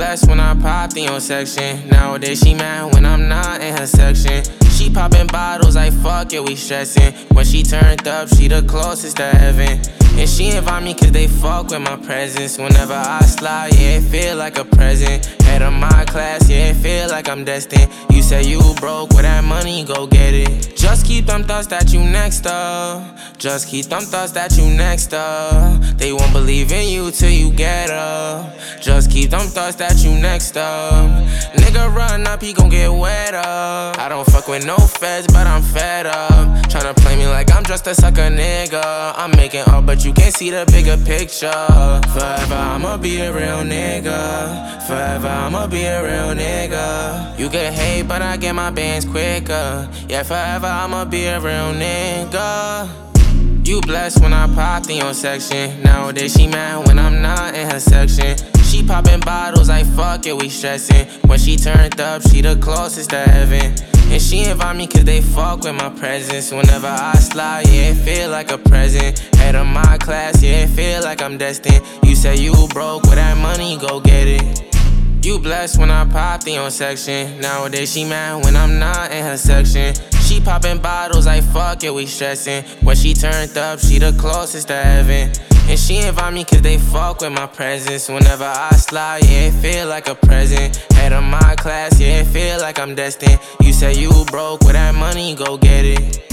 blessed when I popped in your section. Nowadays she mad when I'm not in her section. She popping bottles like fuck it, we stressin'. When she turned up, she the closest to heaven. And she invite me cause they fuck with my presence. Whenever I slide, yeah, it feel like a present. Head of my class, yeah, it feel like I'm destined. You say you broke, with that money, go get it. Just keep them thoughts that you next up. Just keep them thoughts that you next up. They won't believe in you till you get up. Just keep them thoughts that you next up. Nigga run up, he gon' get wet up. I don't fuck with no feds, but I'm fed up. Tryna play me like I'm just a sucker nigga. I'm making up, but you can't see the bigger picture. Forever I'ma be a real nigga. Forever I'ma be a real nigga. You can hate, but I get my bands quicker. Yeah, forever I'ma be a real nigga. You blessed when I popped in your section. Nowadays she mad when I'm not in her section. She popping bottles like fuck it, we stressin'. When she turned up, she the closest to heaven. And she invite me cause they fuck with my presence. Whenever I slide, yeah, it feel like a present. Head of my class, yeah, it feel like I'm destined. You say you broke, with that money, go get it. You blessed when I popped in your section. Nowadays she mad when I'm not in her section. She popping bottles like fuck it, we stressin'. When she turned up, she the closest to heaven. And she invite me cause they fuck with my presence. Whenever I slide, yeah, it feel like a present. Head of my class, yeah, it feel like I'm destined. You say you broke, with that money, go get it.